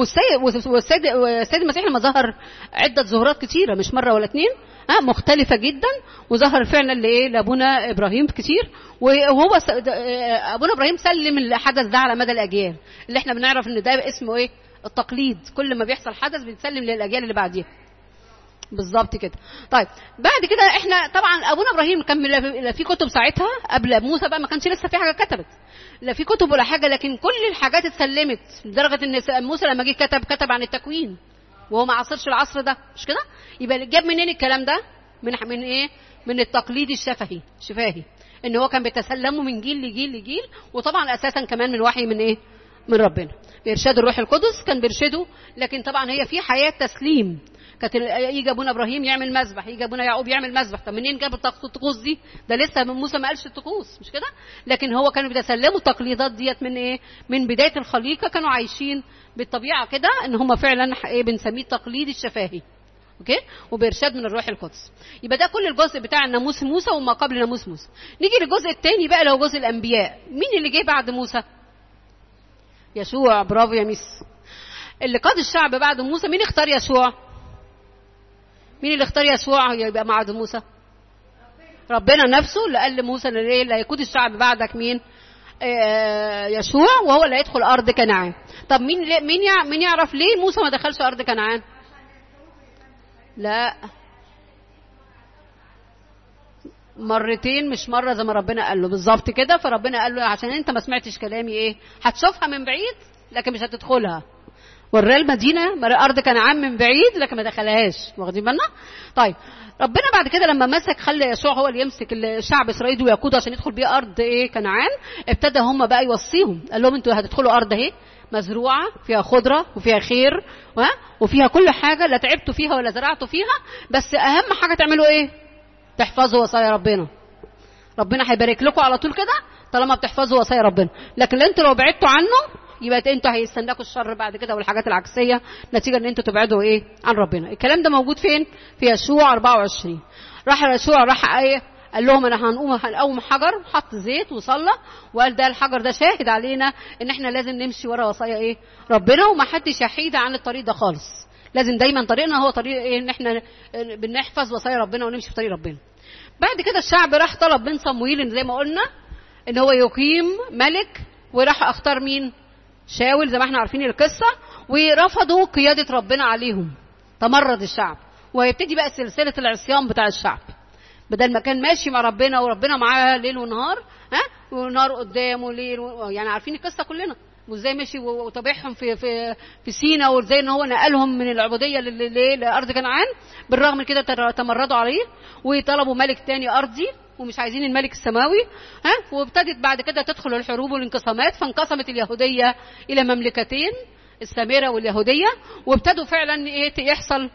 Speaker 1: والسيد المسيح لما ظهر عده ظهورات كتيره مش مره ولا اتنين مختلفه جدا، وظهر فعلا لايه؟ لابونا ابراهيم كتير. وهو ابونا ابراهيم سلم الحدث ده على مدى الاجيال، اللي احنا بنعرف ان ده اسمه ايه؟ التقليد. كل ما بيحصل حدث بنسلم للاجيال اللي بعديها بالظبط كده. طيب بعد كده احنا طبعا ابونا ابراهيم كان لا في كتب ساعتها قبل موسى بقى، ما كانش لسه في حاجه كتبت، لا في كتب ولا حاجه، لكن كل الحاجات اتسلمت لدرجه ان موسى لما جه كتب عن التكوين، وهو ما عاصرش العصر ده مش كده؟ يبقى جاب منين الكلام ده؟ من ايه؟ من التقليد الشفاهي، ان هو كان بيتسلمه من جيل لجيل لجيل. وطبعا اساسا كمان من وحي من ايه؟ من ربنا، بإرشاد الروح القدس كان بيرشده. لكن طبعا هي في حياه تسليم. كانت يجي ابونا ابراهيم يعمل مذبح، يجي ابونا يعقوب يعمل مذبح. طب منين جاب الطقوس دي؟ ده لسه من موسى ما قالش الطقوس مش كده؟ لكن هو كانوا بيتسلموا التقليدات ديت من ايه؟ من بدايه الخليقه. كانوا عايشين بالطبيعه كده، ان هم فعلا ايه؟ بنسميه التقليد الشفاهي. اوكي؟ وبإرشاد من الروح القدس. يبقى ده كل الجزء بتاع ناموس موسى وما قبل ناموس موسى. نيجي للجزء الثاني بقى اللي هو جزء الانبياء. مين اللي جه بعد موسى؟ يشوع. برافو يا ميس. اللي قاد الشعب بعد موسى. مين اختار يشوع؟ مين اللي اختار يشوع يبقى بعد موسى؟ ربنا نفسه اللي قال لموسى اللي هيقود الشعب بعدك مين؟ يشوع، وهو اللي هيدخل ارض كنعان. طب مين يعرف ليه موسى ما دخلش ارض كنعان؟ لا مرتين مش مره زي ما ربنا قال له بالظبط كده. فربنا قال له عشان انت ما سمعتش كلامي ايه؟ هتشوفها من بعيد لكن مش هتدخلها. وراه المدينه ارض كنعان من بعيد لكن ما دخلهاش. واخدين بالنا؟ طيب ربنا بعد كده لما مسك خلى يشوع هو اللي يمسك الشعب اسرائيل ويقوده عشان يدخل بيه ارض ايه؟ كنعان. ابتدى هم بقى يوصيهم، قال لهم انتوا هتدخلوا ارض اهي مزروعه فيها خضره وفيها خير وفيها كل حاجه، لا تعبتوا فيها ولا زرعتوا فيها، بس اهم حاجه تعملوا ايه؟ تحفظوا وصايا ربنا. ربنا هيبارك لكم على طول كده طالما بتحفظوا وصايا ربنا. لكن انتوا لو بعدتوا عنه يبقى انتوا هيستناكوا الشر بعد كده والحاجات العكسيه نتيجه ان انتوا تبعدوا ايه؟ عن ربنا. الكلام ده موجود فين؟ في يشوع 24. راح يشوع راح ايه؟ قال لهم انا هنقوم حجر، حط زيت وصلى وقال ده الحجر ده شاهد علينا ان احنا لازم نمشي ورا وصايا ايه ربنا، وما حدش يحيد عن الطريق ده خالص. لازم دايما طريقنا هو طريق ايه، ان احنا بنحفظ وصايا ربنا ونمشي في طريق ربنا. بعد كده الشعب راح طلب من صموئيل زي ما قلنا ان هو يقيم ملك، وراح اختار مين؟ شاول زي ما احنا عارفين القصه، ورفضوا قياده ربنا عليهم، تمرد الشعب، وهيبتدي بقى سلسله العصيان بتاع الشعب. بدل ما كان ماشي مع ربنا وربنا معاه ليل ونهار، ونهار قدامه ليل يعني عارفين القصه كلنا، وازاي مشي وطبيعهم في سينا، وازاي ان هو نقلهم من العبوديه لارض كنعان. بالرغم من كده تمردوا عليه وطلبوا ملك تاني ارضي، ومش عايزين الملك السماوي. وابتدت بعد كده تدخل الحروب والانقسامات، فانقسمت اليهوديه الى مملكتين، السامره واليهوديه، وابتدوا فعلا ايه يحصل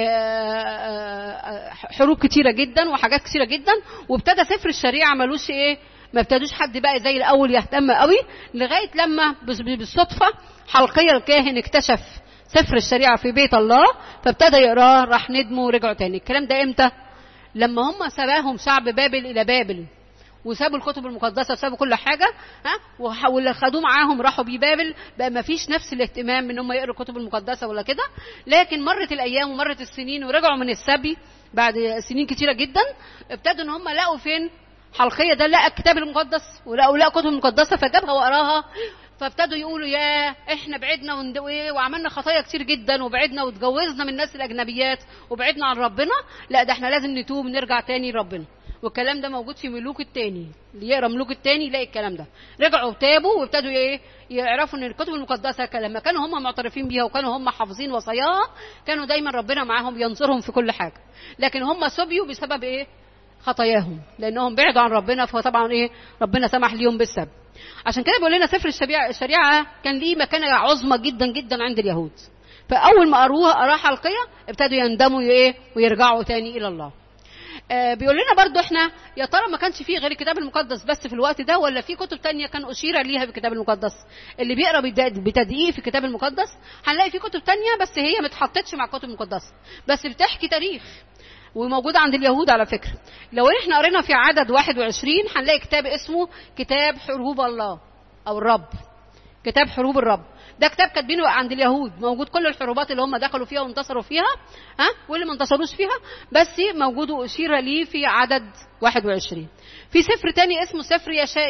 Speaker 1: حروب كتيره جدا وحاجات كتيره جدا. وابتدى سفر الشريعه ملوش ايه، ما ابتدوش حد بقى زي الاول يهتم قوي، لغايه لما بالصدفه حلقية الكاهن اكتشف سفر الشريعه في بيت الله، فابتدى يقراه، راح ندموا ورجعوا تاني. الكلام ده امتى؟ لما هم سباهم شعب بابل الى بابل، وسابوا الكتب المقدسه وسابوا كل حاجه، واللي خدوه معاهم راحوا بيه بابل، بقى ما فيش نفس الاهتمام ان هم يقروا الكتب المقدسه ولا كده. لكن مرت الايام ومرت السنين ورجعوا من السبي بعد سنين كتيره جدا، ابتدوا ان هم لقوا فين حلقية ده، لقى الكتاب المقدس ولقوا كتب مقدسه، فجابها وقراها. فابتدوا يقولوا يا احنا بعدنا وعملنا خطايا كتير جدا، وبعدنا واتجوزنا من الناس الاجنبيات وبعدنا عن ربنا، لا ده احنا لازم نتوب نرجع تاني لربنا. والكلام ده موجود في ملوك التاني، اللي يقرا ملوك التاني يلاقي الكلام ده. رجعوا تابوا وابتدوا يعرفوا ان الكتب المقدسه لما كانوا هم معترفين بيها وكانوا هم حافظين وصاياها، كانوا دايما ربنا معاهم ينصرهم في كل حاجه. لكن هم سبيوا بسبب ايه؟ خطاياهم، لانهم بعدوا عن ربنا، فطبعا ايه ربنا سمح ليهم بالسبب. عشان كده بيقول لنا سفر الشريعه كان ليه مكانه عظمى جدا جدا عند اليهود. فاول ما قراه حلقيه ابتدوا يندموا ايه ويرجعوا تاني الى الله. بيقول لنا برضو احنا يا ترى ما كانش فيه غير الكتاب المقدس بس في الوقت ده، ولا في كتب تانية كان اشير ليها بالكتاب المقدس؟ اللي بيقرا بتدقيق في الكتاب المقدس هنلاقي في كتب تانية، بس هي ما اتحطتش مع الكتب المقدسه، بس بتحكي تاريخ، وموجودة عند اليهود على فكرة. لو احنا قرينا في عدد 21 هنلاقي كتاب اسمه كتاب حروب الله او الرب، كتاب حروب الرب. ده كتاب كاتبينه عند اليهود، موجود كل الحروبات اللي هم دخلوا فيها وانتصروا فيها، واللي ما انتصروش فيها، بس موجود واشير ليه في عدد 21. في سفر تاني اسمه سفر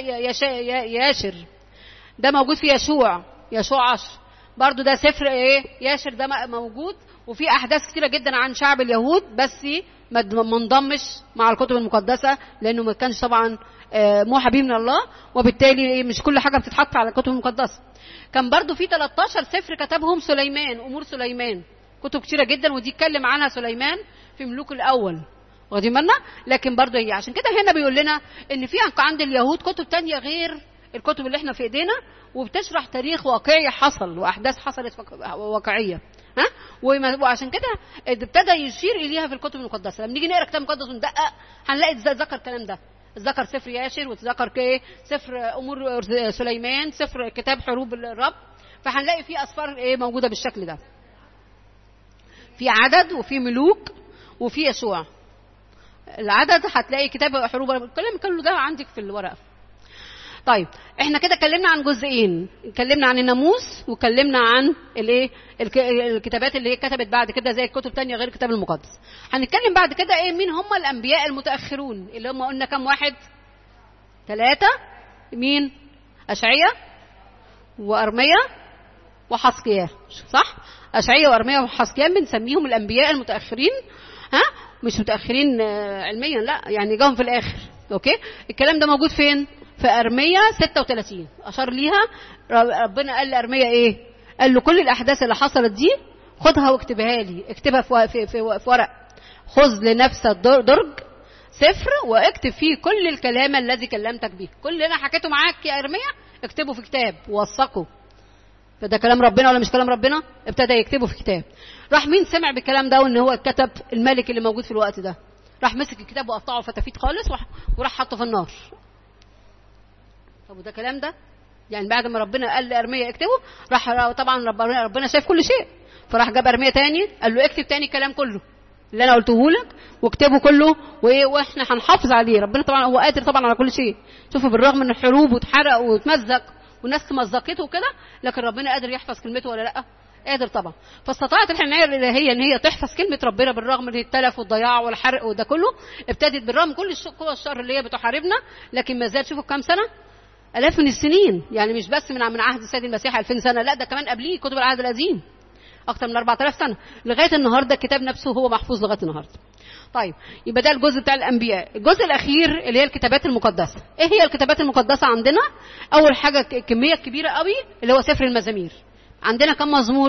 Speaker 1: ياشر، ده موجود في يشوع 10 برضو. ده سفر ايه ياشر ده موجود، وفي احداث كتيره جدا عن شعب اليهود، بس ما انضمش مع الكتب المقدسه لانه ما كانش طبعا موحى به من الله، وبالتالي مش كل حاجه بتتحط على الكتب المقدسه. كان برضو في 13 سفر كتبهم سليمان، امور سليمان، كتب كتيره جدا، ودي اتكلم عنها سليمان في ملوك الاول، واخدين بالنا. لكن برضو هي عشان كده هنا بيقول لنا ان في عند اليهود كتب تانية غير الكتب اللي احنا في ايدينا، وبتشرح تاريخ واقعي حصل واحداث حصلت واقعيه. وعشان كده ابتدى يشير اليها في الكتب المقدسه. لما نيجي نقرا كتاب مقدس وندقق هنلاقي ذكر الكلام ده، ذكر سفر ياشر، وتذكر سفر امور سليمان، سفر كتاب حروب الرب. فهنلاقي فيه اسفار ايه موجوده بالشكل ده، في عدد وفي ملوك وفي يشوع. العدد هتلاقي كتاب حروب الرب، الكلام كله ده عندك في الورقه. طيب احنا كده اتكلمنا عن جزئين، اتكلمنا عن الناموس واتكلمنا عن الايه الكتابات اللي هي كتبت بعد كده زي الكتب تانية غير الكتاب المقدس. هنتكلم بعد كده ايه مين هم الانبياء المتاخرون اللي هم قلنا كم واحد؟ 3. مين؟ اشعياء وارميا وحسقيال، صح؟ اشعياء وارميا وحسقيال بنسميهم الانبياء المتاخرين، مش متاخرين علميا، لا يعني جاهم في الاخر. اوكي، الكلام ده موجود فين؟ في ارميا 36 اشار ليها ربنا. قال لارميا ايه؟ قال له كل الاحداث اللي حصلت دي خدها واكتبها لي، اكتبها في ورق، خذ لنفسك درج سفر واكتب فيه كل الكلام الذي كلمتك به، كل اللي انا حكيته معاك يا ارميا اكتبه في كتاب ووثقه. فده كلام ربنا ولا مش كلام ربنا؟ ابتدى يكتبه في كتاب. راح مين سمع بالكلام ده وان هو كتب؟ الملك اللي موجود في الوقت ده راح مسك الكتاب وقطعه فتافيت خالص وراح حطه في النار. طب وده كلام ده يعني بعد ما ربنا قال لارميا اكتبه، راح طبعا ربنا شايف كل شيء، فراح جاب ارميا تاني قال له اكتب تاني الكلام كله اللي انا قلته لك واكتبه كله واحنا هنحافظ عليه. ربنا طبعا هو قادر طبعا على كل شيء. شوفوا بالرغم من الحروب واتحرق واتمزق والناس مزقته وكده، لكن ربنا قادر يحفظ كلمته ولا لا؟ قادر طبعا. فاستطاعت الحنايه الالهيه ان هي تحفظ كلمه ربنا بالرغم من التلف والضياع والحرق وده كله. ابتدت بالرغم من كل قوى الشر اللي هي بتحاربنا، لكن ما زال. شوفوا كام سنه، الاف من السنين، يعني مش بس من عهد السيد المسيح 2000 سنه، لا ده كمان قبليه كتب العهد القديم اكتر من 4000 سنه لغايه النهارده. الكتاب نفسه هو محفوظ لغايه النهارده. طيب يبقى ده الجزء بتاع الانبياء. الجزء الاخير اللي هي الكتابات المقدسه. ايه هي الكتابات المقدسه عندنا؟ اول حاجه كميه كبيره قوي اللي هو سفر المزامير. عندنا كم مزمور؟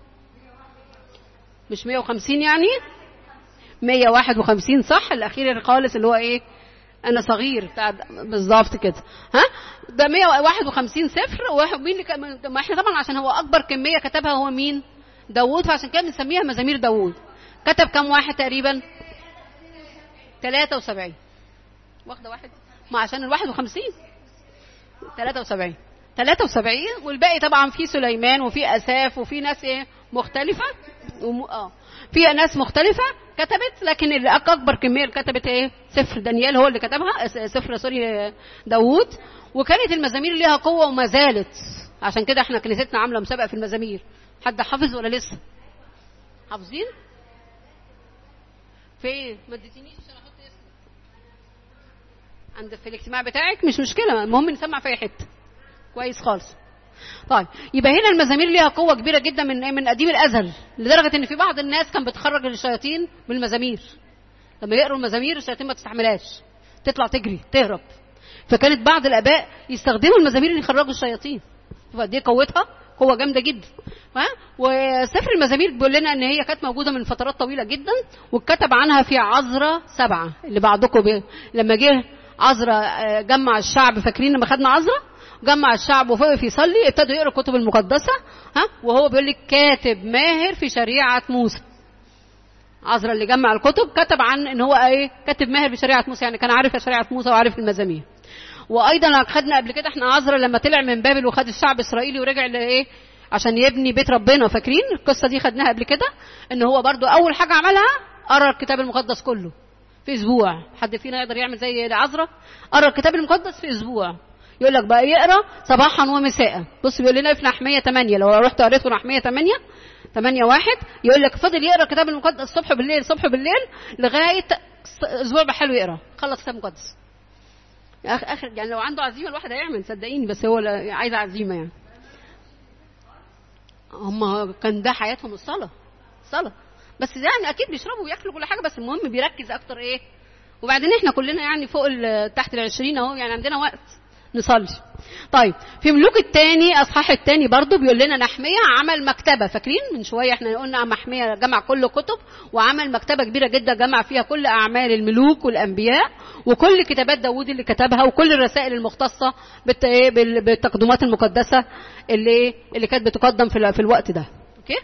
Speaker 1: مش 150 يعني 151 صح. الاخير خالص اللي هو ايه؟ انا صغير بتاع بالظبط كده. ها ده 151 سفر. ومين اللي ما احنا طبعا عشان هو اكبر كميه كتبها هو مين؟ داوود، فعشان كده بنسميها مزامير داوود. كتب كم واحد تقريبا؟ 73. واخده واحد ما عشان ال 51 73 والباقي طبعا في سليمان وفي اساف وفي ناس ايه مختلفه في ناس مختلفه كتبت. لكن اللي اكبر كميه كتبت ايه؟ سفر دانيال هو اللي كتبها، سفر داوود. وكانت المزامير ليها قوه وما زالت. عشان كده احنا كنيستنا عامله مسابقه في المزامير. حد حافظ ولا لسه؟ حافظين؟ فين؟ ما اديتنيش عشان احط اسمك عند في الاجتماع بتاعك. مش مشكله، المهم نسمع في اي حته كويس خالص. طيب يبقى هنا المزامير ليها قوه كبيره جدا من قديم الازل، لدرجه ان في بعض الناس كان بتخرج الشياطين بالمزامير. لما يقروا المزامير الشياطين ما تستحملهاش، تطلع تجري تهرب. فكانت بعض الاباء يستخدموا المزامير اللي يخرجوا الشياطين. دي قوتها قوه جامده جدا. وسفر المزامير بيقول لنا ان هي كانت موجوده من فترات طويله جدا، واتكتب عنها في عذراء 7 اللي بعضكم لما جه عذراء جمع الشعب. فاكرين لما خدنا عذراء جمع الشعب وفوقف يصلي، ابتدوا يقروا الكتب المقدسه. وهو بيقول لك كاتب ماهر في شريعه موسى. عذراء اللي جمع الكتب كتب عن ان هو ايه؟ كاتب ماهر في شريعه موسى، يعني كان عارف شريعه موسى وعارف المزامير. وايضا خدنا قبل كده احنا عذراء لما طلع من بابل وخد الشعب الاسرائيلي ورجع لايه؟ عشان يبني بيت ربنا. فاكرين القصه دي؟ خدناها قبل كده ان هو برضو اول حاجه عملها قرا الكتاب المقدس كله في اسبوع. حد فينا يقدر يعمل زي عذراء؟ قرا الكتاب المقدس في اسبوع. يقول لك بقى يقرا صباحا ومساء. بص بيقول لنا في نحميه 8 لو رحت قريت نحميه 8:1 يقول لك فضل يقرا الكتاب المقدس الصبح بالليل لغايه اسبوع بحاله يقرا خلص الكتاب المقدس. اخر يعني لو عنده عزيمه الواحد هيعمل صدقيني، بس هو عايز عزيمه يعني. هم كان ده حياتهم الصلاه بس يعني اكيد بيشربوا وياكلوا كل حاجه، بس المهم بيركز اكتر ايه. وبعدين احنا كلنا يعني فوق تحت ال20 اهو، يعني عندنا وقت نصلي. طيب في ملوك الثاني اصحاح الثاني برضو بيقول لنا نحمية عمل مكتبة. فاكرين من شوية احنا قلنا نحمية جمع كل كتب وعمل مكتبة كبيرة جدا جمع فيها كل اعمال الملوك والانبياء وكل كتابات داوود اللي كتبها وكل الرسائل المختصة بالتقدمات المقدسة اللي كانت بتقدم في الوقت ده. اوكي.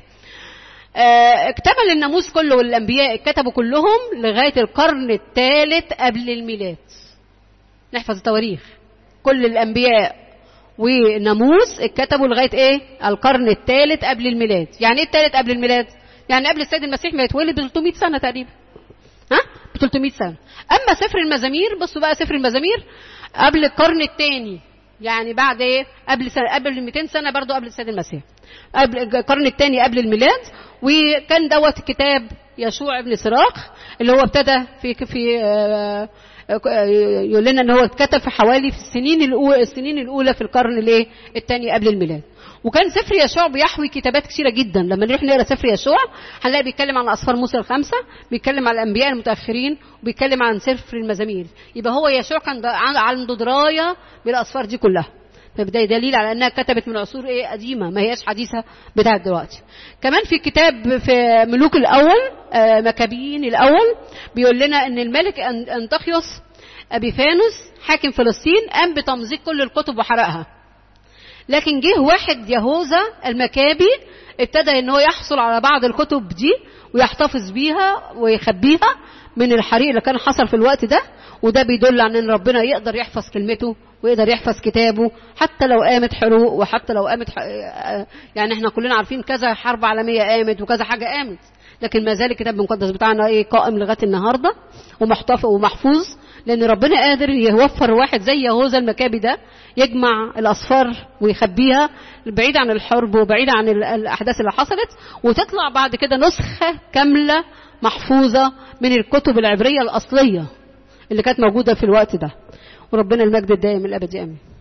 Speaker 1: اكتمل الناموس كله والانبياء كتبوا كلهم لغاية القرن الثالث قبل الميلاد. نحفظ التواريخ. كل الانبياء وناموس اتكتبوا لغايه ايه؟ القرن الثالث قبل الميلاد. يعني ايه الثالث قبل الميلاد؟ يعني قبل السيد المسيح ما يتولد ب 300 سنه تقريبا. ب 300 سنه. اما سفر المزامير، بصوا بقى سفر المزامير قبل القرن الثاني، يعني بعد ايه؟ قبل 200 سنه برضو قبل السيد المسيح. قبل القرن الثاني قبل الميلاد. وكان دوت كتاب يشوع ابن سراخ اللي هو ابتدى في يقول لنا ان هو اتكتب في حوالي في السنين الاولى في القرن الثاني قبل الميلاد. وكان سفر يشوع بيحوي كتابات كثيره جدا. لما نروح نقرا سفر يشوع هنلاقي بيتكلم عن اسفار موسى الخمسه، بيتكلم عن الانبياء المتاخرين، وبيتكلم عن سفر المزامير. يبقى هو يشوع كان عنده درايه بالاسفار دي كلها. فده دليل على انها كتبت من عصور قديمه، ما هياش حديثه بتاعت دلوقتي. كمان في كتاب في ملوك الاول مكابين الاول بيقول لنا ان الملك انطاخيوس ابيفانوس حاكم فلسطين قام بتمزيق كل الكتب وحرقها. لكن جه واحد يهوذا المكابي ابتدى ان هو يحصل على بعض الكتب دي ويحتفظ بيها ويخبيها من الحريق اللي كان حصل في الوقت ده. وده بيدل على ان ربنا يقدر يحفظ كلمته ويقدر يحفظ كتابه حتى لو قامت حروق وحتى لو قامت يعني احنا كلنا عارفين كذا حرب عالميه قامت وكذا حاجه قامت، لكن ما زال الكتاب المقدس بتاعنا ايه قائم لغايه النهارده ومحفوظ، لان ربنا قادر يوفر واحد زي يهوذا المكابي ده يجمع الاسفار ويخبيها بعيد عن الحرب وبعيد عن الاحداث اللي حصلت، وتطلع بعد كده نسخه كامله محفوظه من الكتب العبريه الاصليه اللي كانت موجوده في الوقت ده. وربنا المجد الدائم الابدي امين.